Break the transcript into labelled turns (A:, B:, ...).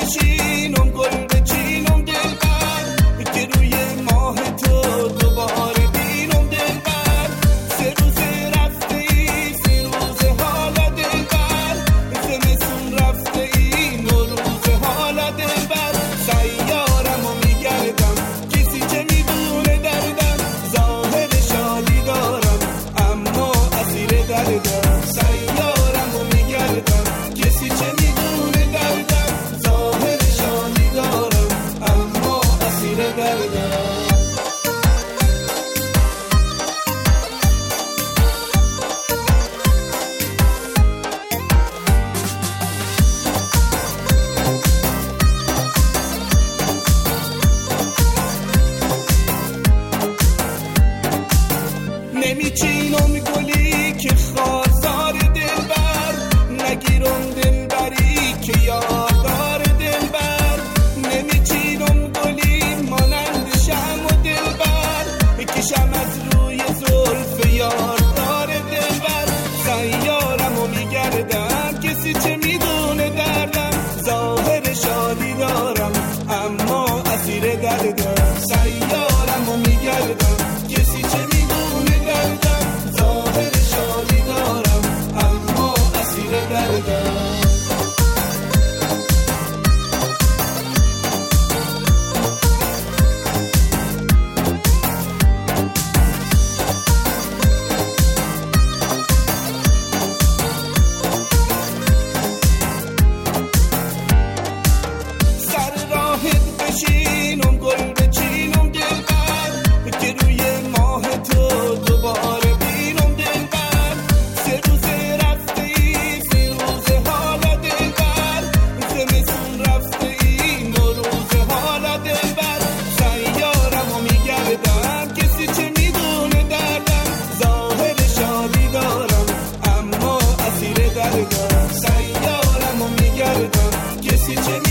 A: بشینم گل بچینم دلبر که روی ماه تو دوباره بینم دلبر سه روز رفته ای سه روز حالا دلبر زمستون رفته ای نو روز حالا دلبر سیارم و میگردم کسی چه میدونه دردم ظاهر شادی دارم اما اسیر دردم سیارم و میگردم کسی چه میدونه دردم ظاهر شادی دارم اما اسیر دردم نمیچینم گلی که خارزار دلبر نگیرم دلبری که یادگار دلبر نمیچینم گلی مانند شم و دلبر بکشم از روی زلف یادگار دلبر سیارم و میگردم کسی چه میدونه دردم ظاهر شادی دارم اما اسیر دردم سیارم و میگردم کسی چه میدونه دردم ظاهر شادی دارم اما اسیر دردم سر راهت بشینم گل بچینم دلبر که روی ماه تو دوباره بینم دلبر سه روز رفته ای سه روز حالا دلبر زمستون رفته ای نو روز حالا دلبر سیارم و میگردم کسی چه میدونه دردم ظاهر شادی دارم اما اسیر دردم سیارم و میگردم کسی چه